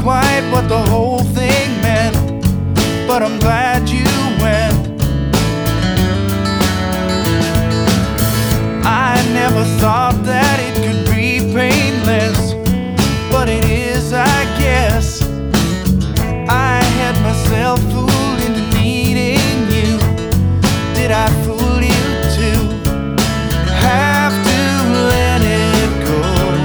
quite what the whole thing meant, but I'm glad you went. I never thought that it could be painless, but it is, I guess. I had myself fooled into needing you. Did I fool you too? Have to let it go.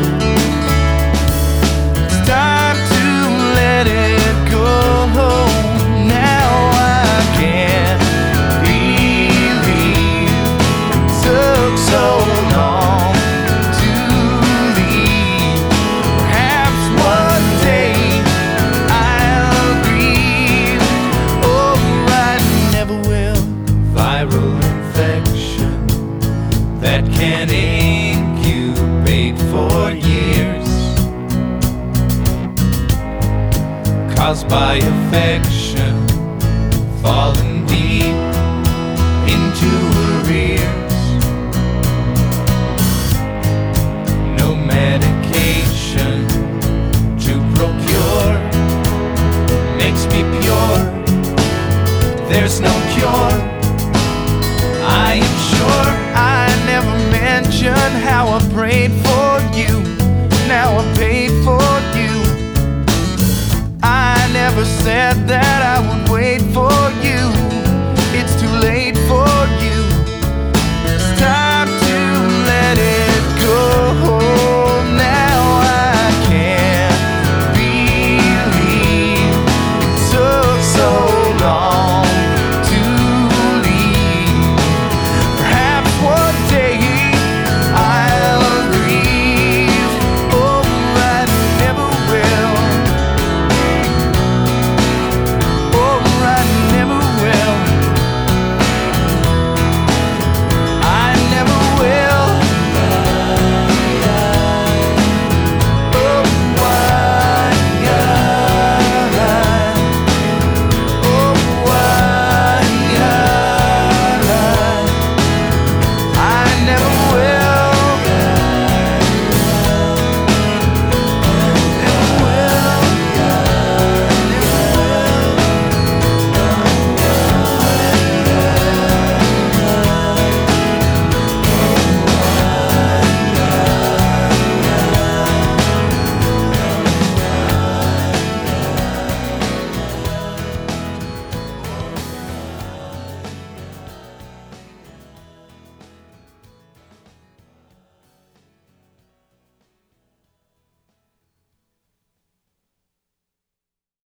It's time to let it go. Now I can't believe it took so long to leave. Perhaps one day I'll grieve. Oh, I never will. Viral infection that can incubate for years, caused by affection, falling deep into arrears. No medication to procure makes me pure. There's no cure. I am sure I never mentioned how I prayed for you. Now I paid for you. I never said that I would